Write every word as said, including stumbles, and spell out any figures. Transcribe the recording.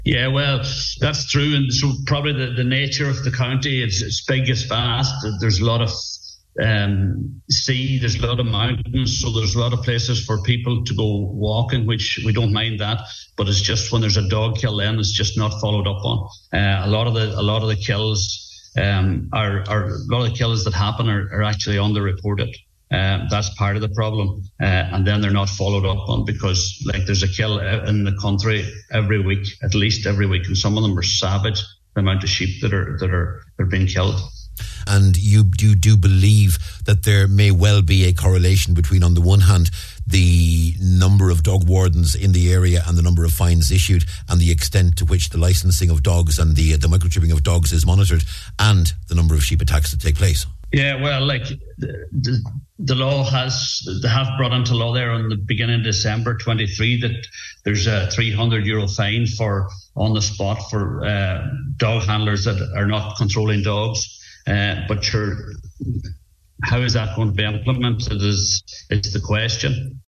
Yeah, well, that's true. And so probably the, the nature of the county, it's, it's big, it's vast. There's a lot of um, sea, there's a lot of mountains, so there's a lot of places for people to go walking, which we don't mind that. But it's just when there's a dog kill, then it's just not followed up on. Uh, a lot of the a lot of the kills um, are, are a lot of the kills that happen are, are actually underreported. Uh, that's part of the problem, uh, and then they're not followed up on, because like there's a kill in the country every week, at least every week, and some of them are savage. The amount of sheep that are that are that are being killed. And you, you do believe that there may well be a correlation between, on the one hand, the number of dog wardens in the area and the number of fines issued, and the extent to which the licensing of dogs and the the microchipping of dogs is monitored, and the number of sheep attacks that take place. Yeah, well, like the, the, the law has, they have brought into law there on the beginning of December twenty-three that there's a three hundred euro fine for on the spot for uh, dog handlers that are not controlling dogs. Uh, but sure, how is that going to be implemented is, is the question.